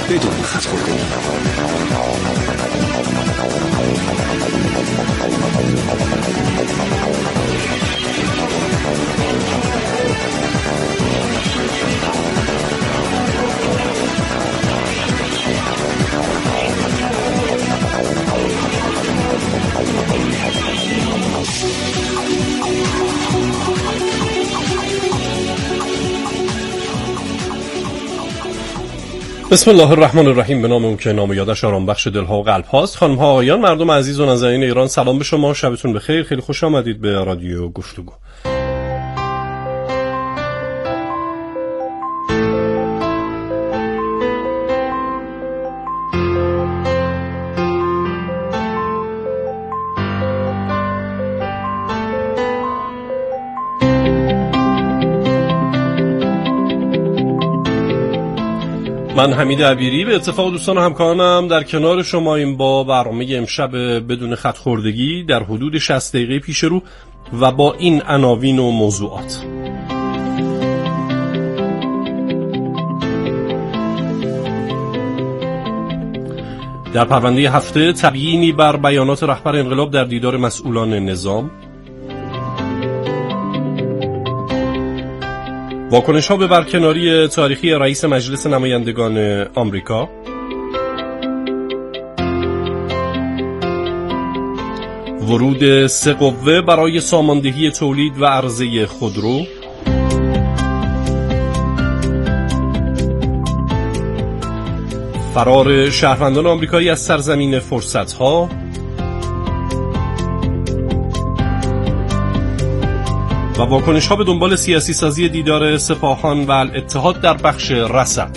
بدون خط خوردگی. بسم الله الرحمن الرحیم. به نام او که نام یادش آرام بخش دلها و قلب هاست. خانم ها آقایان، مردم عزیز و نازنین ایران، سلام به شما، شبتون بخیر. خیلی خوش آمدید به رادیو گفتگو. من حمید عبیری به اتفاق دوستان و همکارانم در کنار شما این با برنامه امشب بدون خط خوردگی در حدود 60 دقیقه پیش رو و با این عناوین و موضوعات. در پرونده هفته، تبیینی بر بیانات رهبر انقلاب در دیدار مسئولان نظام، واکنش‌ها به برکناری تاریخی رئیس مجلس نمایندگان آمریکا، ورود 3 قوه برای ساماندهی تولید و عرضه خودرو، فرار شهروندان آمریکایی از سرزمین فرصت‌ها، و واکنش‌ها به دنبال سیاسی سازی دیدار سپاهان و الاتحاد در بخش رصد.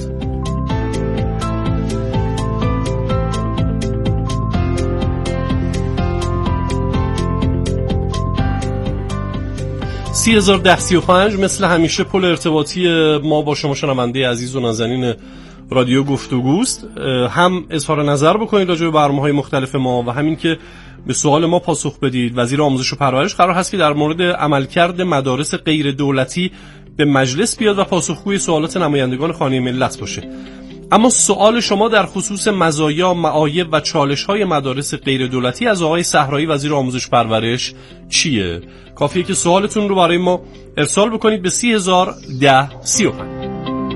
« 30,1035 مثل همیشه پل ارتباطی ما با شما شنونده عزیز و نازنین رادیو گفتگوست. هم اظهار نظر بکنید راجع به برنامه‌های مختلف ما و همین که به سوال ما پاسخ بدید. وزیر آموزش و پرورش قرار هست که در مورد عملکرد مدارس غیر دولتی به مجلس بیاد و پاسخگوی سوالات نمایندگان خانه ملت باشه. اما سوال شما در خصوص مزایا، معایب و چالش‌های مدارس غیر دولتی از آقای صحرایی وزیر آموزش و پرورش چیه؟ کافیه که سوالتون رو برای ما ارسال بکنید به 30,1035.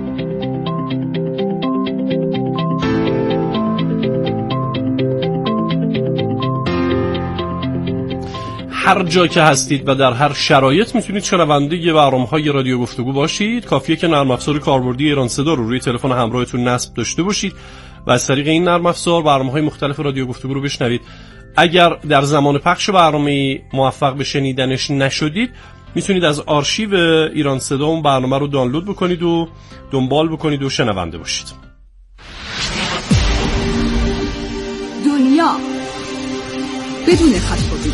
هر جا که هستید و در هر شرایط میتونید شنونده برنامه‌های رادیو گفتگو باشید. کافیه که نرم افزار کاربردی ایران صدا رو روی تلفن همراهتون نصب داشته باشید و از طریق این نرم افزار برنامه‌های مختلف رادیو گفتگو رو بشنوید. اگر در زمان پخش برنامه موفق به شنیدنش نشدید، میتونید از آرشیو ایران صدا اون برنامه رو دانلود بکنید و دنبال بکنید و شنونده باشید. دنیا بدون خط خوردگی.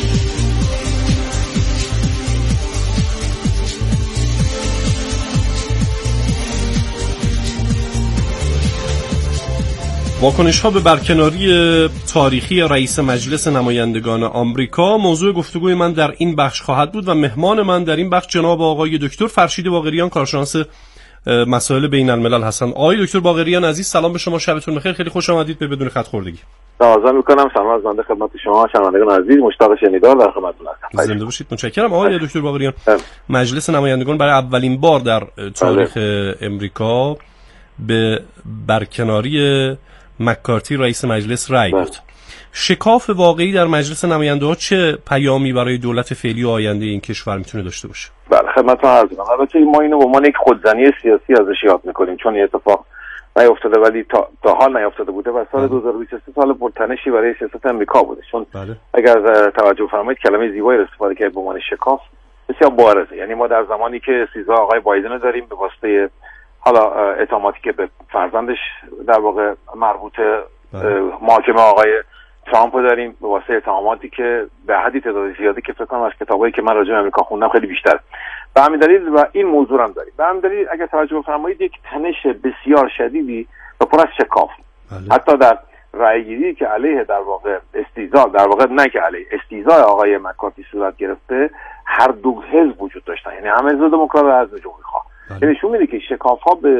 واکنش‌ها به برکناری تاریخی رئیس مجلس نمایندگان آمریکا موضوع گفتگوی من در این بخش خواهد بود و مهمان من در این بخش جناب آقای دکتر فرشید باقریان، کارشناس مسائل بین الملل هستند. آقای دکتر باقریان عزیز، سلام به شما، شبتون بخیر. خیلی خوش آمدید به بدون خط خوردگی. تقاضا می‌کنم سلام از بنده خدمت شما شنوندگان عزیز، مشتاق شنیدار در خدمتتون هستم. زنده باشید. متشکرم. آقای دکتر باقریان، مجلس نمایندگان برای اولین بار در تاریخ امریکا به برکناری مکارتی رئیس مجلس رأی داد. شکاف واقعی در مجلس نماینده‌ها چه پیامی برای دولت فعلی و آینده این کشور میتونه داشته باشه؟ بله، خدمتتون عرض می‌کنم. البته ما اینو به عنوان یک خودزنی سیاسی ازش یاد می‌کنیم، چون این اتفاق نیفتاده ولی تا حال نیفتاده بوده و سال 2023 سال پرتنشی برای سیاست امریکا بوده. چون اگر توجه فرمایید کلمه زیبایی رو استفاده کرد به عنوان شکاف بسیار بارزه. یعنی ما در زمانی که سیزده آقای بایدن رو داریم به واسطه حالا اتهاماتی که به فرزندش در واقع مربوطه، محاکمه آقای ترامپ رو داریم به واسطه اتهاماتی که به حدی تعداد زیادی که فکر کنم از کتابایی که من راجع به آمریکا خوندم خیلی بیشتر. به همین دلیل و این موضوع هم داریم. به همین دلیل اگر توجه فرمایید یک تنش بسیار شدیدی و پر از شکاف، حتی در رأیگیری که علیه در واقع استیضاح، در واقع نه که علیه استیضاح آقای مکارتی صورت گرفته، هر دو حزب وجود داشتن، یعنی هم حزب دموکرات و حزب جمهوری‌خواه. نشون میده که شکاف‌ها به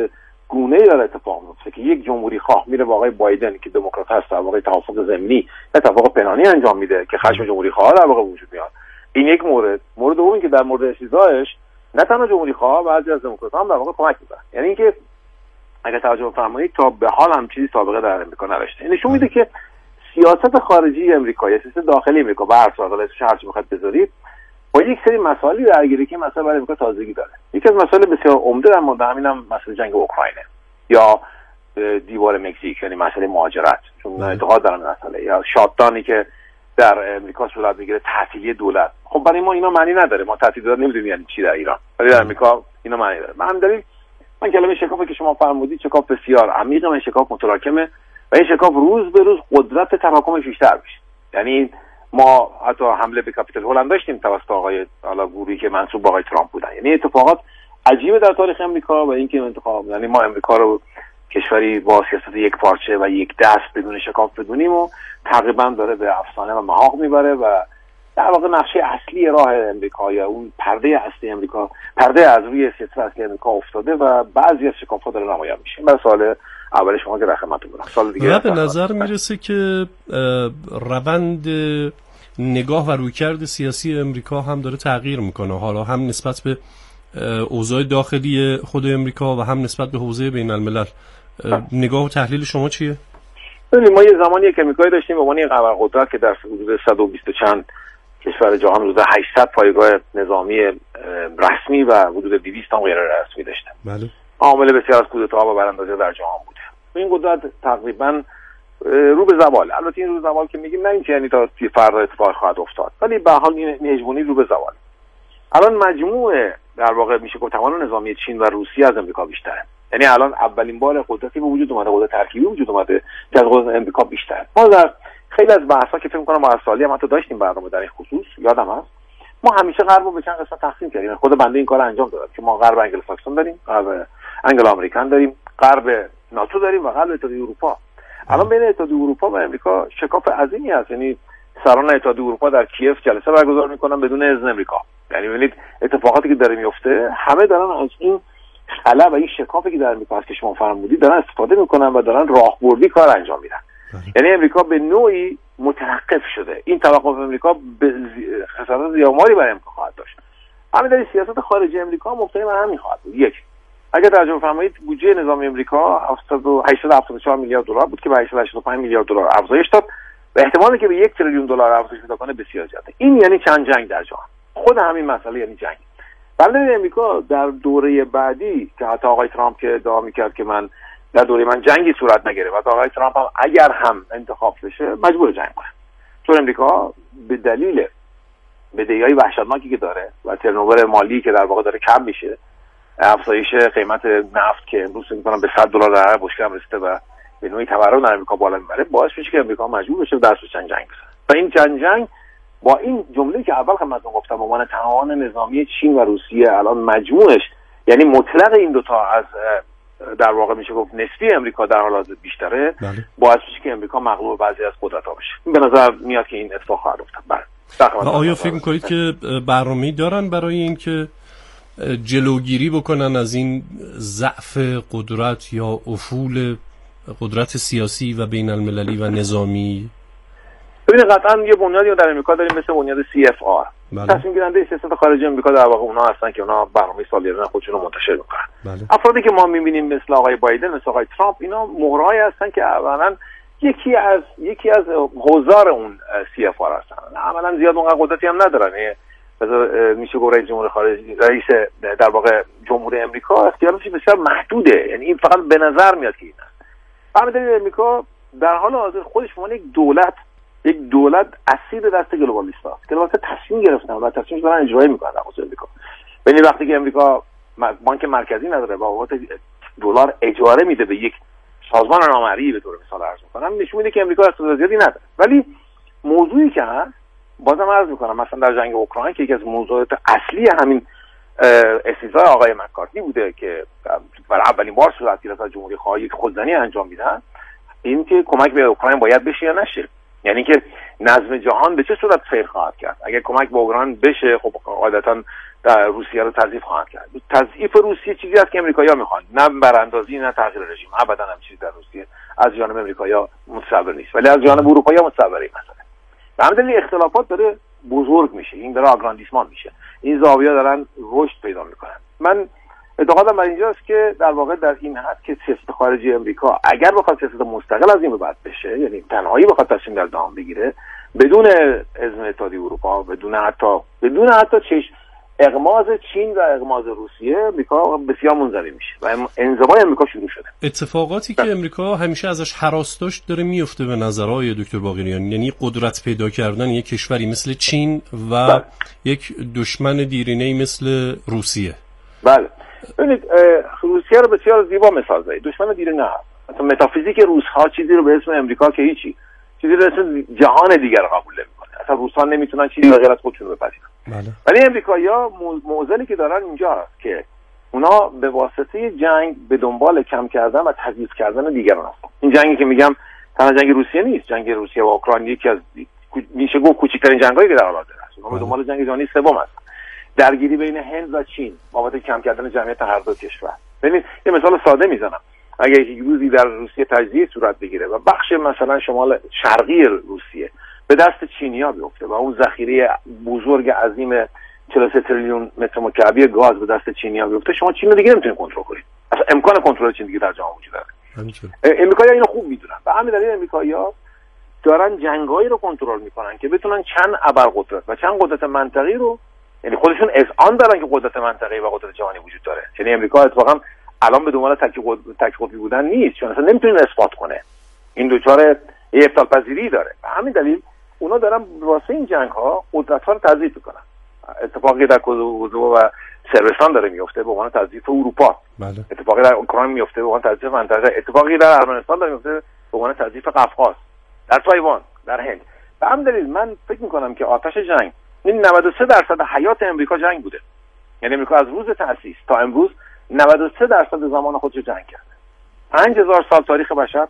گونه‌ای داره اتفاق میفته که یک جمهوری خواه میره با آقای بایدن که دموکرات هست، در واقع توافق ضمنی یا توافق پنهانی انجام میده که خشم جمهوری خواه در واقع وجود میاد. این یک مورد دومی که در مورد استیزایش نه تنها جمهوری خواه بعضی از دموکرات‌ها هم در واقع کمک میکنن. یعنی اینکه اگه توجه بفرمایید تا به حال هم چیزی سابقه در امریکا نداشته. این نشون میده که سیاست خارجی امریکا یا سیاست داخلی امریکا به هر صورت اسمش هر چی بخواد بذارید با یک سری مسائلی درگیره که مثلا برای امریکا تازگی داره. یکی از مسائل بسیار عمده در مورد همینم مسئله جنگ اوکراینه یا دیوار مکزیک، یعنی مسئله مهاجرت، چون اعتقاد دارن مسئله یا شاتدانی که در امریکا صورت میگیره، تعطیلی دولت. خب برای ما اینا معنی نداره، ما تعطیل دولت نمیدونیم یعنی چی در ایران، ولی در امریکا اینا معنی داره. من دلیل من کلمه شکافی که شما فرمودید شکاف بسیار عمیقه، من شکاف متراکمه و این شکاف روز به روز قدرت تراکمش بیشتر میشه. یعنی ما حتی حمله به کاپیتال هلند داشتیم توسط آقای گروهی که منسوب به آقای ترامپ بودن. یعنی اتفاقات عجیبه در تاریخ امریکا و اینکه انتخاب، یعنی ما امریکا رو کشوری با سیاست یک پارچه و یک دست بدون شکاف بدونیم و تقریبا داره به افسانه و محاق میبره و در واقع نقشه اصلی راه امریکا یا اون پرده اصلی امریکا، پرده از روی سیاست اصلی امریکا افتاده و بعضی از شکاف‌ها داره نمایان میشه. من سوال اول شما که رحمتتون بدم، سال دیگه به نظر میرسه که روند نگاه و رویکرد سیاسی امریکا هم داره تغییر میکنه، حالا هم نسبت به اوضاع داخلی خود امریکا و هم نسبت به حوزه بین الملل. نگاه و تحلیل شما چیه؟ ببینید ما یه زمانی یک امریکایی داشتیم به عنوان یک ابرقدرت که در حدود 120 چند کشور جهان حدود 800 پایگاه نظامی رسمی و حدود 200 تا غیر رسمی داشته. بله. عامل بسیار از کودتاها و براندازی در جهان بوده. این قدرت تقریبا رو به زوال. البته این رو به زوال که میگیم نه اینکه یعنی تا فردا اتفاق خواهد افتاد، ولی به حال این هژمونی رو به زوال. الان مجموعه در واقع میشه گفت توان نظامی چین و روسیه از امریکا بیشتره. یعنی الان اولین بار قدرتی به وجود اومده، قدرت ترکیبی وجود اومده که از قدرت امریکا بیشتره. ما در خیلی از بحث‌ها که فکر می‌کنم ما از سالی هم حتی داشتیم برنامه در این خصوص، یادم هست ما همیشه غرب رو به چند قسمت تقسیم کردیم. خود بنده این کارو انجام دادم که ما غرب انگل ساکسون داریم، غرب انگلو آمریکن داریم، غرب ناتو داریم و غرب اتحادیه اروپا. الان بین اتحادیه اروپا و امریکا شکاف عظیمی هست. یعنی سران اتحادیه اروپا در کیف جلسه برگزار می‌کنن بدون اذن امریکا. یعنی ببینید اتفاقاتی که داره میفته همه دارن از این خلا و این شکافی که در امریکا هست که شما فرمودید دارن استفاده میکنن و دارن راهبردی کار انجام میدن. یعنی امریکا به نوعی متوقف شده. این توقف امریکا به خسارات زیادی برای امریکا خواهد داشت. همین در سیاست خارجی امریکا مبتنی بر همین خواهد بود. یک، اگر توجه بفرمایید بودجه نظامی امریکا 874 میلیارد دلار بود که به 885 میلیارد دلار افزایش داد و احتمالی که به 1 تریلیون دلار افزایش پیدا کنه بسیار زیاده. این یعنی چند جنگ در جهان. خود همین مسئله یعنی جنگ. بنده امریکا در دوره بعدی که حتی آقای ترامپ که ادعا می‌کرد که من در دوره من جنگی صورت نگرفت و آقای ترامپ هم اگر هم انتخاب بشه مجبور جنگ کنه، چون امریکا به دلیل بدهی‌های وحشتناکی که داره و ترنوور مالی که در واقع داره کم میشه، افزایش قیمت نفت که امروز فکر می‌کنم به $100 در بشکه هم رسیده و به نوعی تورم در امریکا بالا میبره، باعث میشه که امریکا مجبور بشه دست به جنگ بزنه. و این جنگ با این جمله‌ای که اول خدمتتون گفتم به عنوان توان نظامی چین و روسیه الان مجموعش یعنی مطلق این دوتا از در واقع میشه گفت نسبی امریکا در حال حاضر بیشتره، باعث میشه که امریکا مغلوب بعضی از قدرت‌ها بشه. این به نظر میاد که این اتفاق خواهد افتاد. و آیا فکر می‌کنید که برنامه‌ای دارن برای اینکه جلوگیری بکنن از این ضعف قدرت یا افول قدرت سیاسی و بین المللی و نظامی؟ ببینید قطعا یه بنیادی در امریکا داریم مثل بنیاد CFR. تصمیم گیرنده سیاست خارجی امریکا در واقع اونا هستن که اونا برنامه سالیانه خودشون رو منتشر میکنن. افرادی که ما میبینیم مثل آقای بایدن، مثل آقای ترامپ، اینا مهرهایی هستن که اولا یکی از حضار اون CFR هستن. عملا زیاد اونقدر قدرتی هم ندارن. میشه گفت رئیس جمهور خارجی، رئیس در واقع جمهوری امریکا اختیاراتش بسیار محدوده. یعنی این فقط به نظر میاد که این است. همین امریکا در حال حاضر خودش به عنوان یک دولت اسیر دست گلوبالیست‌ها است. گلوبالیست‌ها تصمیم گرفتن و تصمیمش دارن اجرایی میکنن در خصوص امریکا. یعنی وقتی که امریکا بانک مرکزی نداره و بابت دلار اجاره میده به یک سازمان نامرئی به طور مثال عرض میکنم، نشون میده که امریکا اقتدار زیادی نداره. ولی موضوعی که هست بازم عرض میکنم مثلا در جنگ اوکراین که یکی از موضوعات اصلی همین استیزای آقای مکارتی بوده که برای اولین بار صورت گرفت از جمهوری خواهی خودزنی انجام میدن، این که کمک به اوکراین باید بشه یا نشه. یعنی که نظم جهان به چه صورت سیر خواهد کرد. اگر کمک به اوکراین بشه خب قاعدتاً در روسیه رو تضعیف خواهد کرد. تضعیف روسیه چیزی است که امریکایی‌ها میخوان، نه براندازی نه تغییر رژیم. ابداً هم چیزی در روسیه از جانب امریکایی‌ها متصور نیست، ولی از جانب اروپایی‌ها متصوره این مسئله. به همین دلیل اختلافات داره بزرگ میشه، این داره آگراندیسمان میشه، این زاویه‌ها دارن رشد پیدا میکنن. من اعتقادم بر اینجاست که در واقع در این حد که سیاست خارجی امریکا اگر بخواد سیاست مستقل از این به بعد بشه، یعنی تنهایی بخواد تصمیم در دام بگیره بدون اذن اتحادیه اروپا، بدون حتی اغماض چین و اغماض روسیه، امریکا بسیار منزوی میشه و انزوای امریکا شروع شده. اتفاقاتی که امریکا همیشه ازش هراس داشت داره میفته به نظرهای دکتر باقریان، یعنی قدرت پیدا کردن یک کشوری مثل چین و یک دشمن دیرینه‌ای مثل روسیه. بله ببینید روسیه رو بسیار زیبا مثال زدید. دشمن دیرینه هست. مثلا متافیزیک روس‌ها چیزی رو به اسم امریکا که هیچی، چیزی رو اسم جهان دیگر قبول نمی‌کنه. اصلا روس‌ها نمیتونن چیزی غیر از خودشون بپذیرن. بله. ولی امریکایی‌ها معضلی که دارن اینجاست که اونا به واسطه جنگ به دنبال کم کردن و تضعیف کردن دیگران هستن. این جنگی که میگم تنها جنگ روسیه نیست، جنگ روسیه و اوکراین یکی از میشه گفت کوچکترین جنگایی که در حال حاضر است. اونا به دنبال جنگ جهانی سوم هستن. درگیری بین هند و چین بابت کم کردن جمعیت هر دو کشور. ببینید یه مثال ساده میزنم. اگه یک روزی در روسیه تجزیه صورت بگیره و بخش مثلا شمال شرقی روسیه به دست چینی‌ها بیفته و اون ذخیره بزرگ عظیم 43 تریلیون متر مکعبی گاز به دست چینی‌ها بیفته، شما چین رو دیگه نمیتونید کنترل کنید. اصلا امکان کنترل چین دیگه در جهان وجود داره. امریکایی‌ها اینو خوب میدونن. به همین دلیل امریکایی‌ها دارن جنگایی رو کنترل میکنن که بتونن چند ابرقدرت و چند قدرت منطقه‌ای رو، یعنی خودشون اذعان دارن که قدرت منطقه‌ای و قدرت جهانی وجود داره. یعنی امریکا اتفاقا الان به دنبال تک قطبی بودن نیست، چون اصلا نمیتونه اثبات کنه. این دوچار ابطال پذیری داره. به همین دلیل اونا دارن واسه این جنگ‌ها قدرت‌ها رو تضعیف میکنن. اتفاقی در کوزوو و صربستان داره میفته به عنوان تضعیف اروپا. بله. اتفاقی در اوکراین میفته به عنوان تضعیف منطقه. اتفاقی در ارمنستان داره میفته به عنوان تضعیف قفقاز، در تایوان، در هند. به همین دلیل من فکر میکنم که آتش جنگ این 93% حیات امریکا جنگ بوده. یعنی امریکا از روز تأسیس تا امروز 93% زمان خودش جنگ کرده. 5000 سال تاریخ بشر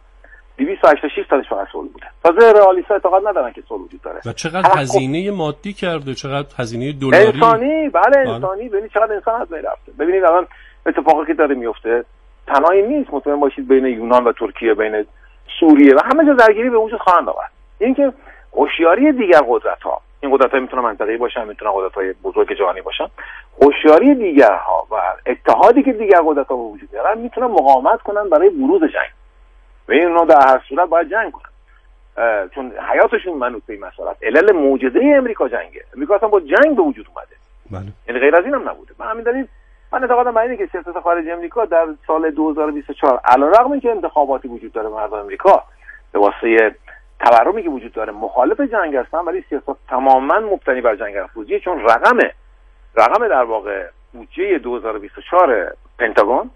286 سالش فقط صلح بوده. تازه رئالیست‌ها اعتقاد ندارن که صلح وجود داره. و چقدر هزینه مادی کرده، چقدر هزینه دلاری، انسانی. بله انسانی. ببینید چقدر انسان از بین رفته. ببینید الان اتفاقی که داره میفته تنهایی نیست. مطمئن باشید بین یونان و ترکیه، بین سوریه و همه جا درگیری به وجود خواهند آورد. اینکه هوشیاری دیگر قدرت‌ها، این قدرت‌ها میتونن منطقه‌ای باشن، میتونن قدرت‌های بزرگ جهانی باشن، هوشیاری دیگرها و اتحادی که دیگر قدرت‌ها به وجود میارن میتونن مقاومت کنن برای بروز جنگ. و اینا در هر صورت باید جنگ کنن، چون حیاتشون منوط به این مسئله است. علل معجزه امریکا جنگه. امریکا اصلا با جنگ به وجود اومده. بله. یعنی غیر از این هم نبوده. به همین دلیل من اعتقادم بر اینه که سیاست خارجی امریکا در سال 2024 علیرغم اینکه انتخاباتی وجود داره، مردم امریکا به واسطه تورمی که وجود داره مخالف جنگ هستن، ولی سیاست تماما مبتنی بر جنگ افروزیه، چون رقم در واقع بودجه 2024 پنتاگون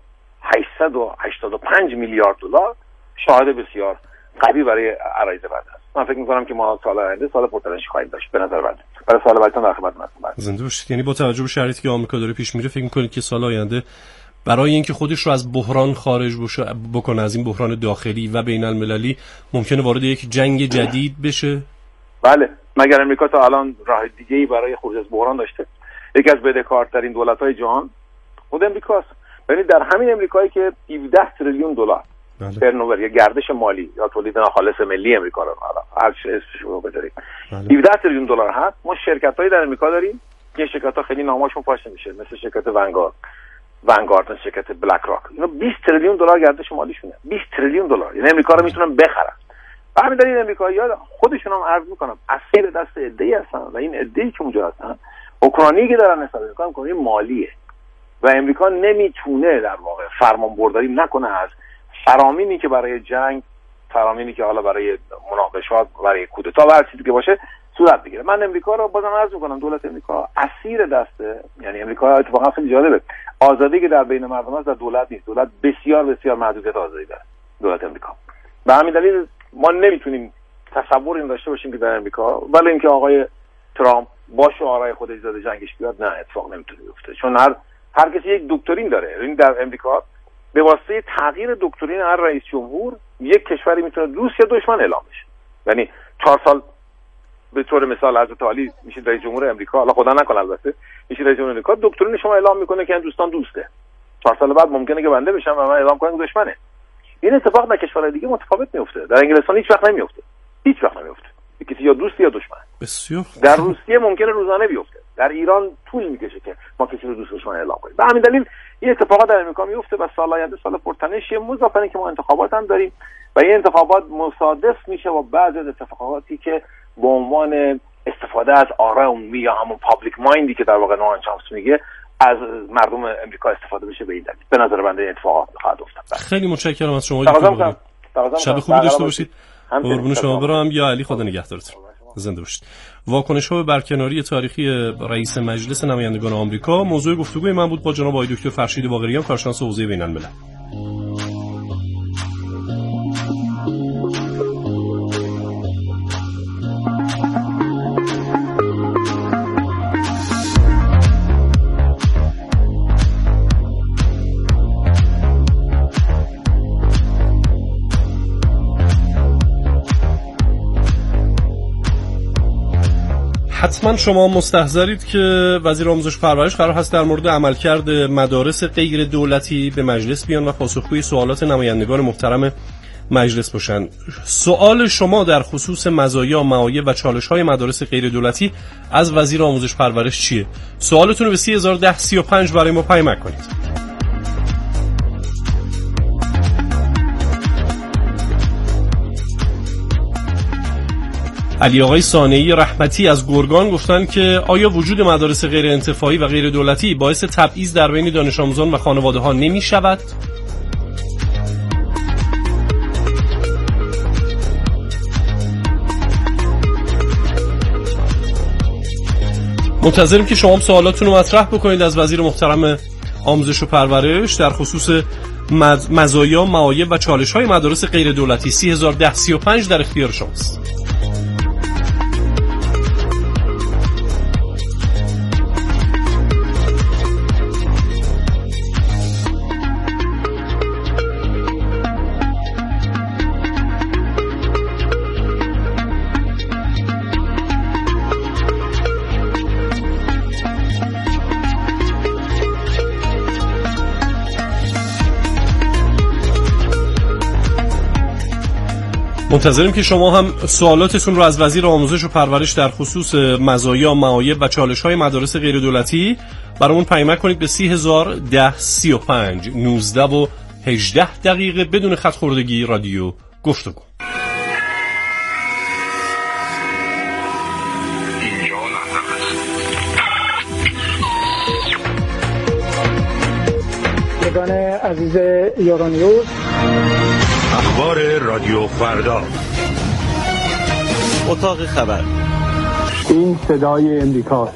885 میلیارد دلار شاهد بسیار قوی برای عرایض بعد است. من فکر می‌کنم که ما سال آینده سال پرتنشی خواهیم داشت. به نظر من برای سال بعدتون در خدمتتون هستم. زنده باشید. یعنی با توجه به شرایطی که آمریکا داره پیش میره فکر می‌کنید که سال آینده برای اینکه خودش رو از بحران خارج بکنه، از این بحران داخلی و بین المللی، ممکنه وارد یک جنگ جدید بشه؟ بله، مگر امریکا تا الان راه دیگه‌ای برای خروج از بحران داشته؟ یکی از بدهکارترین دولت‌های جهان خود امریکاست. ببینید در همین امریکایی که 17 تریلیون دلار ترنوور یا گردش مالی یا تولید ناخالص ملی امریکا رو هر چه اسمش رو بذارید 17 تریلیون دلار هست. ما شرکت‌هایی در امریکا داریم که شرکت‌ها خیلی نامشون فاش نمیشه، مثل شرکت ونگارد، شرکت بلک راک. اینا 20 تریلیون دلار گردش مالیشونه. 20 تریلیون دلار. یعنی امریکا رو میتونن بخرن. به همین دلیل امریکایی‌ها خودشون هم عرض می‌کنم اسیر دست عده‌ای هستن و این عده‌ای که اونجا هستن اوکراینی که دارن استفاده می‌کنن مالیه و امریکا نمیتونه در واقع فرمانبرداری نکنه از فرامینی که برای جنگ، فرامینی که حالا برای مناقشات، برای کودتا و هر چیزی که باشه صورت بگیره. من امریکا رو بازم عرض می‌کنم دولت امریکا اسیر دسته، یعنی امریکا اتفاقا خیلی جالبه، آزادی که در بین مردم هست در دولت نیست. دولت بسیار بسیار محدودیت آزادی داره دولت امریکا. به همین دلیل ما نمیتونیم تصور این داشته باشیم که در امریکا ولی اینکه آقای ترامپ با شعارهای خودش زده جنگش بیاد، نه اتفاق نمیتونه بیفته، چون هر کسی یک دکترین داره. این در امریکا به واسطه تغییر دکترین هر رئیس جمهور یک کشوری میتونه دوست یا دشمن اعلام بشه. یعنی 4 سال به طور مثال حضرت علی میشید رئیس جمهور امریکا، حالا خدا نکنه البته میشید رئیس جمهور امریکا، دکترین شما اعلام میکنه که این دوستان دوسته، 4 سال بعد ممکنه که بنده بشم و من اعلام کنم که دشمنه. این اتفاق در کشورهای دیگه متفاوت میفته، در انگلستان هیچ وقت نمیفته، کسی یا دوست یا دشمن. بسیار در روسیه ممکنه روزانه بیفته، در ایران طول میکشه که ما کسی رو دوست دشمن اعلام کنیم. به همین دلیل این اتفاقات در امریکا میفته و سال آینده سال پرتنشیه، مضافاً که ما انتخابات هم داریم و این انتخابات مصادف میشه با بعضی از اتفاقاتی که به عنوان استفاده از آرای عمومی یا همون پابلیک مایندی که در واقع نوان چامس میگه از مردم امریکا استفاده بشه. به این دلیل به نظر بنده اتفاقات خواهد افتاد. خیلی متشکرم از شما دکتر. شب خوبی داشته باشید. قربون شما برم. یا علی خدا نگهدارتون. زنده باشید. واکنش‌ها به برکناری تاریخی رئیس مجلس نمایندگان آمریکا موضوع گفتگوی من بود با جناب آقای دکتر فرشید باقریان، کارشناس حوزه بین‌الملل. حتما شما مستحضرید که وزیر آموزش و پرورش قرار هست در مورد عملکرد مدارس غیر دولتی به مجلس بیان و پاسخگوی سوالات نمایندگان محترم مجلس باشند. سوال شما در خصوص مزایا، معایب و چالش‌های مدارس غیر دولتی از وزیر آموزش و پرورش چیه؟ سوالتون رو به 301035 برای ما پیام کنید. علی آقای صانعی رحمتی از گرگان گفتن که آیا وجود مدارس غیر انتفاعی و غیر دولتی باعث تبعیض در بین دانش آموزان و خانواده ها نمی شود؟ منتظریم که شما سوالاتون رو مطرح بکنید از وزیر محترم آموزش و پرورش در خصوص مزایا، معایب و چالش‌های مدارس غیر دولتی. 301035 در اختیار شماست. منتظریم که شما هم سوالاتتون رو از وزیر آموزش و پرورش در خصوص مزایا، معایب و چالش‌های مدارس غیر دولتی برامون پیام کنید به 301035 19 و 18 دقیقه بدون خط خوردگی. رادیو گفتگو. یگان عزیز یورانیوز، اخبار رادیو فردا، اتاق خبر، این صدای امریکاست.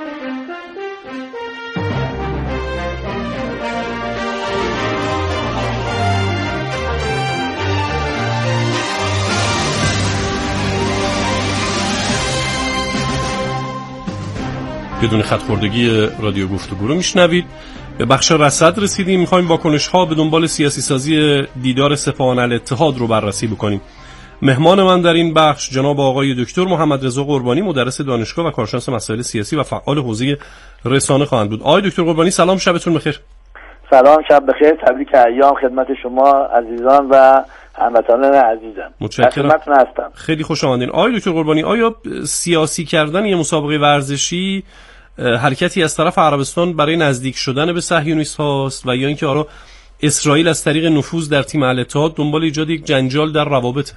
بدون خط خوردگی رادیو گفتگو رو میشنوید. به بخش رصد رسیدیم. میخوایم واکنش ها به دنبال سیاسی سازی دیدار سپاهان الاتحاد رو بررسی بکنیم. مهمان من در این بخش جناب آقای دکتر محمد رضا قربانی، مدرس دانشگاه و کارشناس مسائل سیاسی و فعال حوزه رسانه خواهند بود. آقای دکتر قربانی سلام، شبتون بخیر. سلام، شب بخیر، تبریک ایام خدمت شما عزیزان و هموطنان عزیزم. متشکرم. خدمتتون هستم. خیلی خوش آمدین. آقای دکتر قربانی، آیا سیاسی کردن یه مسابقه ورزشی حرکتی از طرف عربستان برای نزدیک شدن به صهیونیست هاست و یا اینکه آره اسرائیل از طریق نفوذ در تیم الاتحاد دنبال ایجاد یک جنجال در روابط؟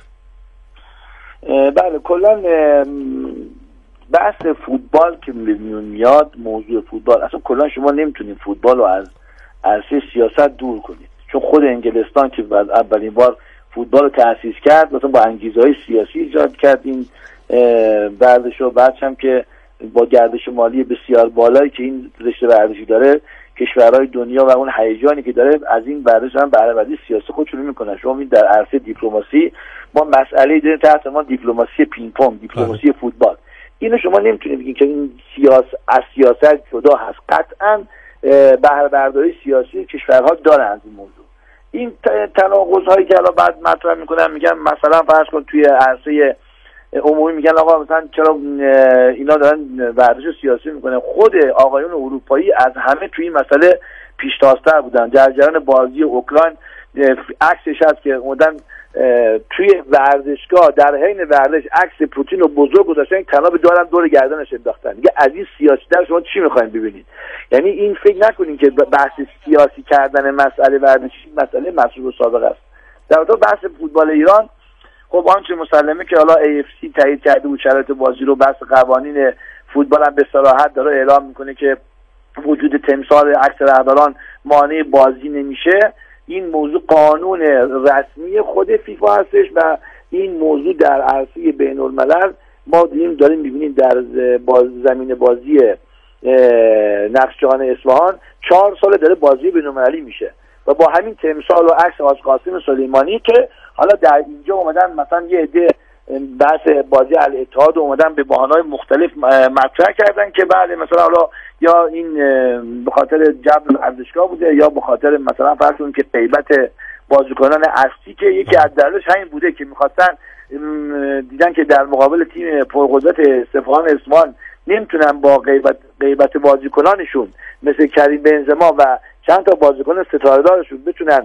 بله، کلا بحث فوتبال که میاد، موضوع فوتبال اصلا کلا شما نمیتونید فوتبال رو از عرصه سیاست دور کنید، چون خود انگلستان که بعد اولین بار فوتبال رو تأسیس کرد مثلا با انگیزه‌های سیاسی ایجاد کرد این ورزش رو، بعدش هم که با گردش مالی بسیار بالایی که این رشته ورزشی داره کشورهای دنیا و اون هیجانی که داره از این ورزش هم بهره برداری سیاسی خودشون میکنن. شما این در عرصه دیپلماسی ما مسئله داریم تحت عنوان دیپلماسی پینگ پونگ، دیپلماسی فوتبال. اینو شما نمیتونید بگید که این سیاست جدا هست. قطعاً بهره برداری سیاسی کشورها دارن از این موضوع. این تناقض‌هایی که الان بعد مطرح میکنن، میگن مثلا فرض کن توی عرصه عمومی میگن آقا مثلا چرا اینا دارن ورزش سیاسی میکنن. خود آقایون اروپایی از همه توی این مسئله پیشتازتر بودن. در جریان بازی اوکراین عکسش هست که اومدن توی ورزشگاه در حین ورزش عکس پوتین رو بزرگ گذاشتن، طناب دارن دور گردنش انداختن. دیگه از این سیاسی‌تر شما چی می‌خواید ببینید؟ یعنی این فکر نکنین که بحث سیاسی کردن مسئله ورزشی مسئله مسئول سابقه است. در واقع بحث فوتبال ایران خب آنچه مسلمه که حالا AFC تایید کرده بود شرایط بازی رو، بحث قوانین فوتبال هم به صراحت داره اعلام میکنه که وجود تمثال عکس رهبران مانع بازی نمیشه. این موضوع قانون رسمی خود فیفا هستش و این موضوع در عرصه بین الملل ما داریم میبینیم. در زمین بازی نقشجهان اصفهان 4 سال داره بازی بین المللی میشه و با همین تمثال و عکس حاج قاسم سلیمانی که حالا در اینجا اومدن مثلا یه عده بحث بازی الاتحاد اومدن به بهانه‌های مختلف مطرح کردن که بله مثلا حالا یا این به خاطر جبر ورزشگاه بوده یا به خاطر مثلا فرض کنیم که غیبت بازیکنان اصلی که یکی از دلایلش همین بوده که می‌خواستن دیدن که در مقابل تیم پرقدرت اصفهان اصفهان نمیتونن با غیبت بازیکنانشون مثل کریم بنزما و چند تا بازیکن ستاره‌دارشون بتونن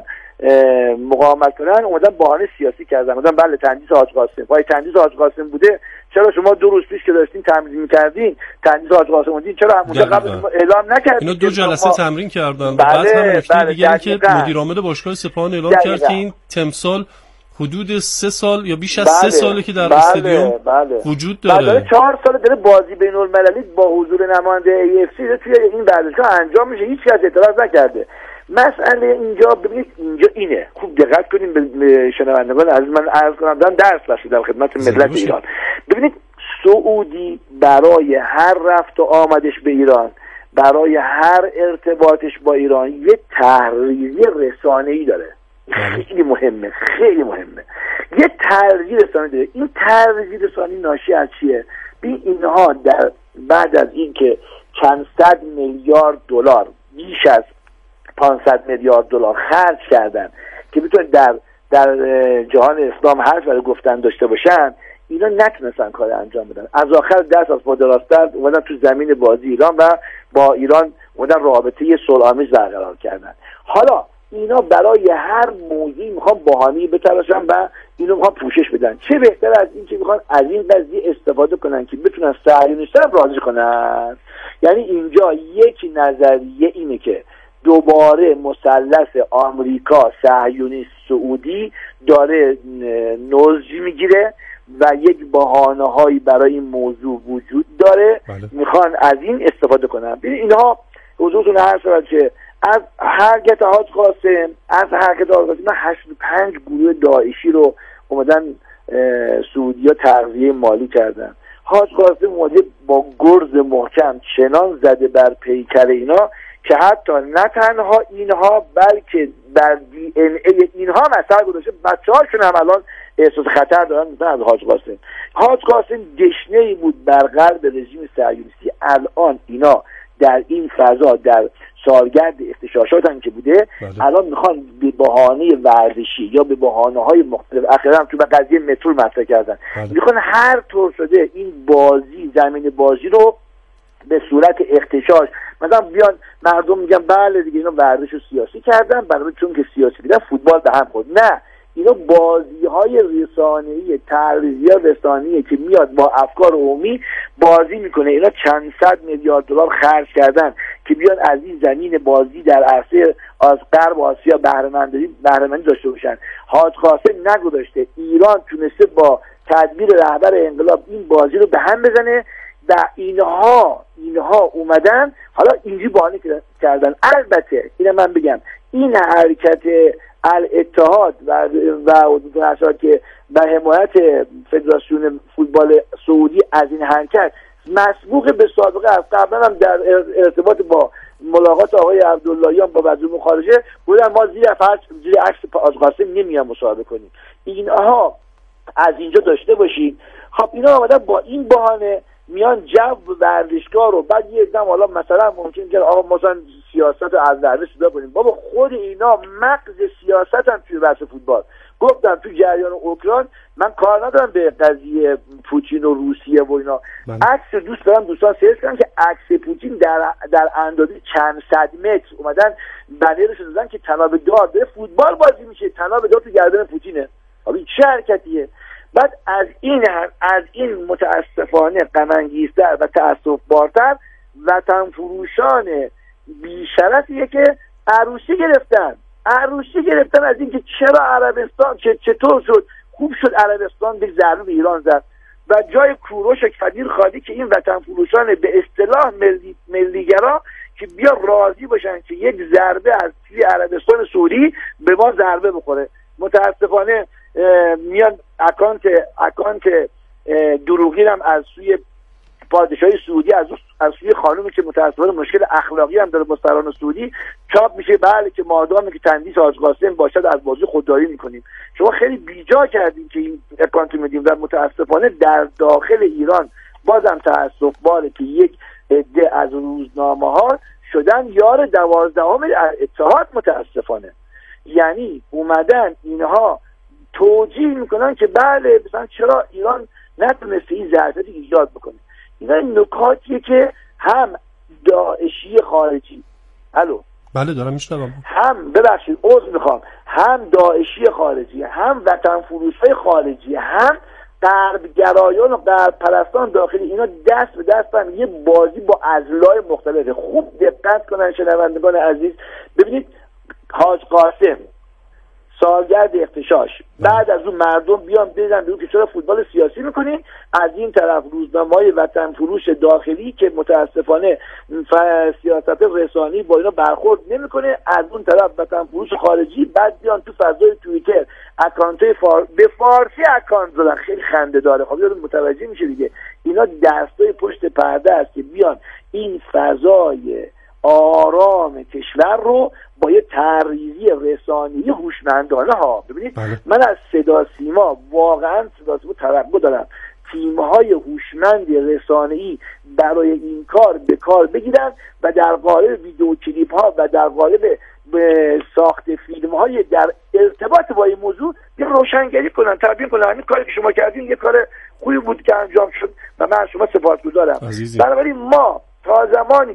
مقاومت کنن، اومدن بهانه سیاسی کردن. اومدن بله تندیس حاج قاسم، وای تندیس حاج قاسم بوده، چرا شما 2 روز پیش که داشتین تمرین می‌کردین تندیس حاج قاسم بودین، چرا همون قبل اعلام نکردین؟ اینا 2 جلسه تمرین کردن. بعد هم نکته دیگه که مدیر عامل باشگاه اصفهان اعلام کرد که این تمثال حدود 3 سال یا بیش از 3 ساله که در استادیوم وجود داره. 4 سال داره بازی بین‌المللی با حضور نماینده AFC توی این ورزشگاه انجام میشه، هیچ کس اعتراض نکرده. مسئله اینجا ببینید اینجا اینه، خوب دقت کنیم به شنوندگان از من عرض کنم دارم درس بخشیدم خدمت ملت ایران. ببینید سعودی برای هر رفت و آمدش به ایران، برای هر ارتباطش با ایران یه تحریزی رسانه‌ای داره. خیلی مهمه، خیلی مهمه. یه تحریزی رسانه‌ای داره. این تحریزی رسانه‌ای ناشی از چیه؟ اینها در بعد از اینکه چند صد میلیارد دلار، بیش از 500 میلیارد دلار خرج کردن که بتونن در جهان اسلام حرف برای گفتن داشته باشن، اینا نتونستن کار انجام بدن. از آخر دست از پادراستر اومدن تو زمین بازی ایران و با ایران اومدن رابطه صلح‌آمیز برقرار کردن. حالا اینا برای هر موضوعی میخوان بهانه‌ای بتراشن و اینو میخوان پوشش بدن. چه بهتر از این که میخوان از این قضیه استفاده کنن که بتونن صهیونیست‌ها رو راضی کنن. یعنی اینجا یک نظریه اینه که دوباره مثلث آمریکا صهیونیست سعودی داره نوژ میگیره و یک بهانه‌هایی برای این موضوع وجود داره. میخوان از این استفاده کنن. ببین اینها حضورتون عرض شد که از حرکت حاج قاسم من 85 گروه داعشی رو اومدن سعودی‌ها تغذیه مالی کردن. حاج قاسم اومده با گرز محکم چنان زده بر پیکر اینا که حتی نه تنها اینها بلکه در DNA اینها مثلا گذاشته بچه‌هاشون هم الان احساس خطر دارن مثلا از حاج قاسم دشنه‌ای بود بر غرب رژیم صهیونیستی. الان اینا در این فضا در سالگرد اغتشاشات هم که بوده الان میخوان به بهانه ورزشی یا به بهانه‌های مختلف، اخیراً هم تو قضیه مترو مطرح کردن، میخوان هر طور شده این بازی زمین بازی رو به صورت اغتشاش مثلا بیان مردم میگن بله دیگه اینا ورزش رو سیاسی کردن، برای چون که سیاسی دیدن فوتبال به هم خورد. نه، اینا بازی‌های رسانه‌ای، تحریزی رسانه‌ای که میاد با افکار عمومی بازی میکنه. اینا چند صد میلیارد دلار خرج کردن که بیان از این زمین بازی در عرصه از غرب آسیا بهره‌مندی داشته باشن. حاج قاسم نگذاشته، ایران تونسته با تدبیر رهبر انقلاب این بازی رو به هم بزنه و اینها اومدن حالا اینجوری بهانه کردن. البته اینو من بگم، این حرکت الاتحاد و که به حمایت فدراسیون فوتبال سعودی از این حرکت مسبوق به سابقه است. قبلا هم در ارتباط با ملاقات آقای عبداللهیان با وزیر خارجه بودن ما زیر عکس حاج قاسم نمیام مصاحبه کنیم. اینها از اینجا داشته باشید. خب اینا آمدن با این بهانه میان جو ورزشگاه رو، بعد یه دم حالا مثلا ممکن که آقا مثلا سیاست رو از ورزش جدا کنیم. بابا خود اینا مغز سیاست هم توی بحث فوتبال. گفتم تو جریان اوکراین من کار ندارم به قضیه پوتین و روسیه و اینا. عکس دوست دارم دوستان سرچ کنن که عکس پوتین در اندازه چند صد متر اومدن بنرش دادن که طناب دار داره فوتبال بازی میشه، طناب دار تو گردن پوتینه. این چه حرکتیه؟ بعد از این متاسفانه غم انگیزتر و تأسف بارتر وطن فروشان بی‌شرفیه که عروسی گرفتن از اینکه چرا عربستان چطور شد خوب شد عربستان به ضربه به ایران زد و جای کوروش و کبیر خالی که این وطن فروشان به اصطلاح ملیگرا که بیا راضی باشن که یک ضربه از عربستان سعودی به ما ضربه بخوره. متاسفانه میان اکانت دروغین هم از سوی پادشاهی سعودی، از سوی خانومی که متاسفانه مشکل اخلاقی هم داره با سران سعودی چاپ میشه، بله که مادامی که تندیس حاج قاسم باشد از بازی خودداری میکنیم. شما خیلی بیجا کردیم که این اکانت میدیم و متاسفانه در داخل ایران بازم تأسف باره که یک عده از روزنامه ها شدن یار 12 اتحاد. متاسفانه یعنی اومدن اینها توجیه میکنن که بله مثلا چرا ایران نتونسته این ضربتی ایجاد بکنه. اینا نکاتیه که هم داعشی خارجی بله دارم میشنوم، هم ببخشید عذر میخوام، هم داعشی خارجی، هم وطن فروشای خارجی، هم غربگرایان و غرب پرستان داخلی، اینا دست به دست هم یه بازی با اضلاع مختلفه. خوب دقت کنن شنوندگان عزیز، ببینید حاج قاسم سالگرد اغتشاش، بعد از اون مردم بیان بزنن بگو که چرا فوتبال سیاسی میکنی، از این طرف روزنامه‌های وطن فروش داخلی که متاسفانه سیاست رسانی با اینا برخورد نمیکنه، از اون طرف وطن فروش خارجی، بعد بیان تو فضای توییتر اکانت‌های به فارسی اکانت زدن. خیلی خنده داره. خب یادم متوجه میشه دیگه اینا دستای پشت پرده است که بیان این فضای آرام کشور رو با یه تحریزی رسانه‌ای هوشمندانه ها. ببینید من از صدا سیما واقعا توقع دارم تیم‌های هوشمند رسانه‌ای برای این کار به کار بگیرن و در قالب ویدیو کلیپ ها و در قالب ساخت فیلم های در ارتباط با این موضوع یه روشنگری کنن، تبیین کنن همین کاری که شما کردین یه کار خوبی بود که انجام شد و من از شما سپاسگزارم. بنابراین ما تا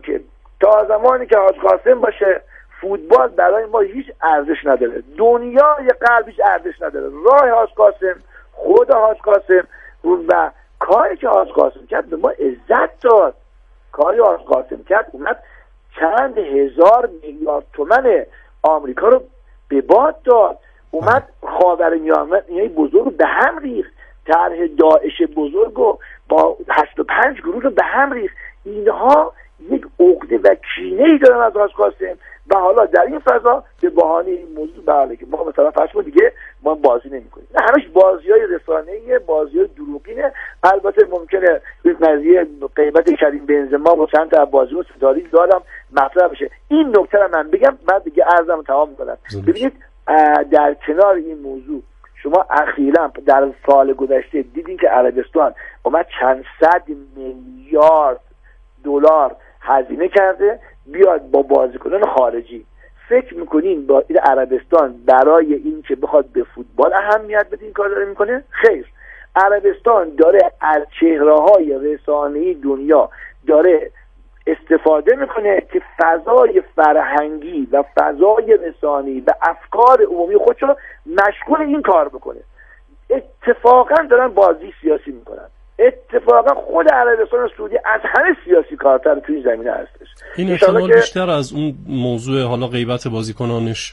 زمانی که حاج قاسم باشه فوتبال برای ما هیچ ارزش نداره، دنیای غرب هیچ ارزش نداره. راه حاج قاسم، خود حاج قاسم و کاری که حاج قاسم کرد به ما عزت داد. کاری حاج قاسم کرد اومد چند هزار میلیارد تومان آمریکا رو به باد داد، اومد خاورمیانه بزرگ رو به هم ریخت، طرح داعش بزرگ رو با 85 گروه رو به هم ریخت. اینها یک عقده و کینه ای دارن از حاج قاسم و حالا در این فضا به بهانه این موضوع بله که ما مثلا فرض دیگه ما بازی نمی‌کنیم. همش بازی‌های رسانه‌ای، بازی‌های دروغینه. البته ممکنه این قضیه قیمت کریم بنزما با چند تا بازیکن ستاره دارم مطرح بشه. این نکته رو من بگم بعد دیگه عرضم تمام می‌کنم. ببینید در کنار این موضوع شما اخیراً در سال گذشته دیدین که عربستان اومد چند صد میلیارد دلار هزینه کرده بیاد با بازیکنان خارجی. فکر میکنین با این عربستان برای این که بخواد به فوتبال اهمیت بده این کار داره میکنه؟ خیر. عربستان داره از چهره‌های رسانه‌ای دنیا داره استفاده میکنه که فضای فرهنگی و فضای رسانه‌ای و افکار عمومی خودش رو مشغول این کار بکنه. اتفاقا دارن بازی سیاسی میکنن. اتفاقا خود عربستان سعودی از همه سیاسی کارتر توی این زمینه هستش. این احتمال بیشتر از اون موضوع حالا غیبت بازیکنانش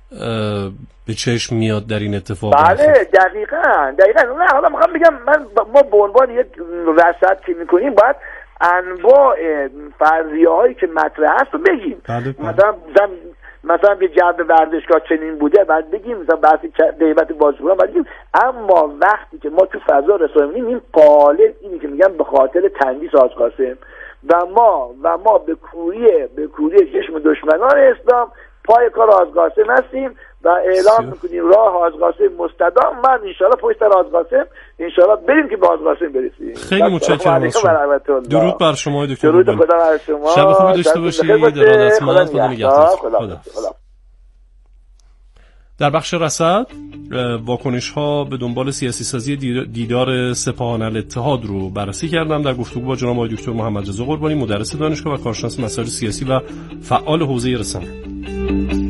به چشم میاد در این اتفاق. بله دقیقاً. نه حالا میخوام بگم ما به عنوان یک رصد که میکنیم باید انواع فرضیه‌هایی که مطرح هست رو بگیم. مثلا به جنب ورزشگاه چنین بوده بعد بگیم، مثلا بحث غیبت بازیکنان بعد بگیم. اما وقتی که ما تو فضا رسانه‌ای این قالب اینی که میگم به خاطر تندیس حاج قاسم و ما به کوری چشم دشمنان اسلام پای کار حاج قاسم هستیم و اعلام میکنیم راه حاج قاسم مستدام. من انشالله پشت حاج قاسم انشالله بریم که به حاج قاسم برسیم. خیلی متشکرم از شما. درود بر شما دکتر. درود خدا بر شما. شب خوبی داشته باشید. ارادتمند. خدا نگهدار. خدا. در بخش رصد واکنش ها به دنبال سیاسی سازی دیدار سپاهان الاتحاد رو بررسی کردم در گفتگو با جناب آقای دکتر محمد رضا قربانی، مدرس دانشگاه و کارشناس مسائل سیاسی و فعال حوزه رسانه.